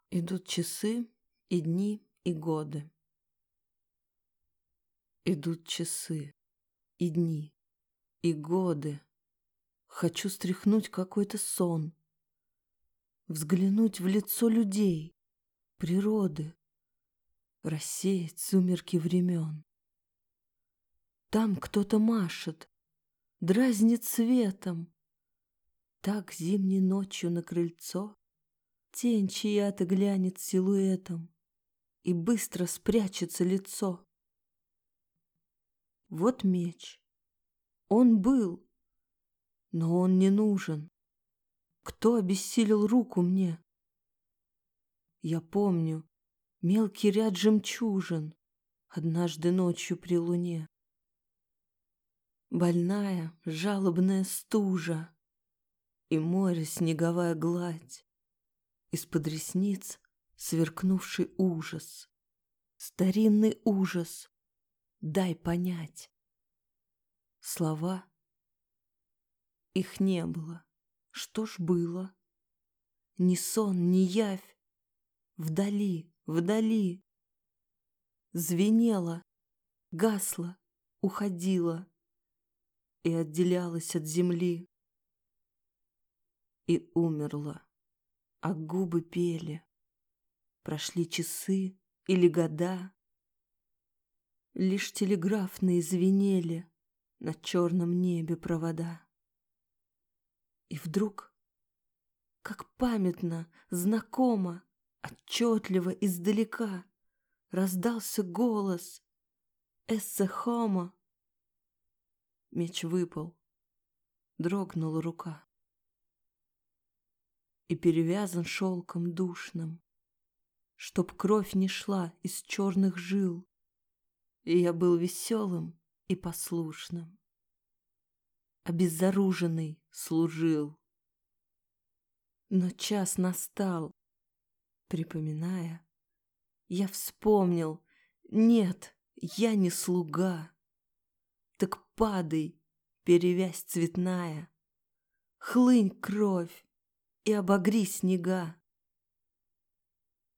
Идут часы, и дни, и годы. Идут часы, и дни, и годы. Хочу стряхнуть какой-то сон, взглянуть в лицо людей, природы, рассеять сумерки времен. Там кто-то машет, дразнит светом. Так зимней ночью на крыльцо тень чья-то глянет силуэтом, и быстро спрячется лицо. Вот меч. Он был, но он не нужен. Кто обессилил руку мне? Я помню мелкий ряд жемчужин однажды ночью при луне. Больная, жалобная стужа и море снеговая гладь, из-под ресниц сверкнувший ужас, старинный ужас, дай понять. Слова, их не было. Что ж было? Ни сон, ни явь. Вдали, вдали. Звенело, гасло, уходило и отделялось от земли. И умерла, а губы пели. Прошли часы или года. Лишь телеграфные звенели на черном небе провода. И вдруг, как памятно, знакомо, отчетливо издалека раздался голос «Эссе хомо». Меч выпал, дрогнула рука. И перевязан шелком душным, чтоб кровь не шла из черных жил, и я был веселым и послушным. Обезоруженный служил. Но час настал, припоминая, я вспомнил, нет, я не слуга. Так падай, перевязь цветная, хлынь кровь и обогри снега.